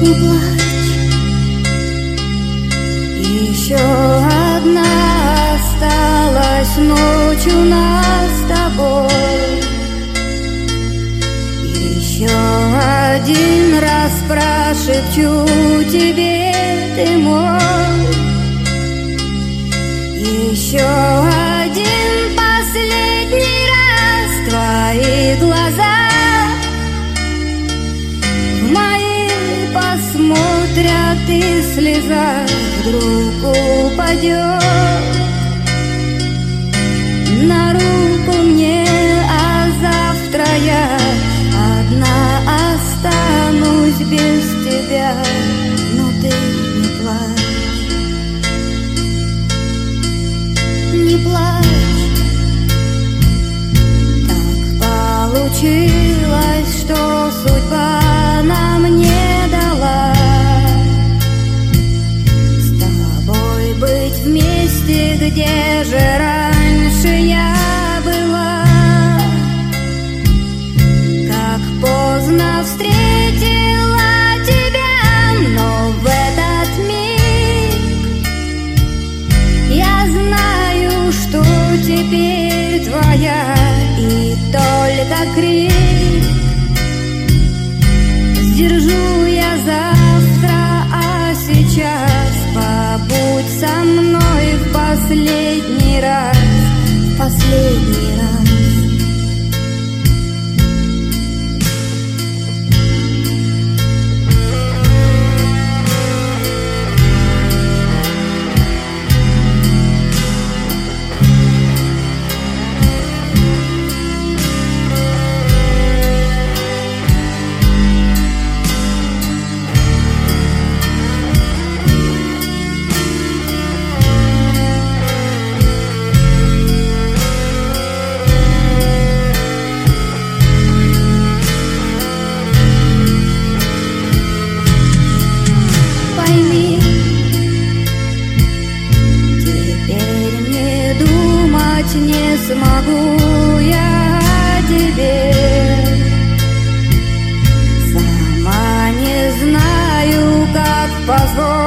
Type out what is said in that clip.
Не плачь, еще одна осталась ночь у нас с тобой. Еще один раз прошепчу тебе, ты мой. Еще один последний раз твои глаза в мои посмотрят, и слеза вдруг упадет на руку мне, а завтра я одна останусь без тебя. Но ты не плачь, не плачь. Так получилось, что судьба нам не дала с тобой быть вместе, где же раньше я была. Как поздно встретила тебя, но в этот миг я знаю, что теперь твоя, и только крик сдержу я завтра, а сейчас побудь со мной в последний раз, в последний раз. Не смогу я о тебе, сама не знаю, как позволить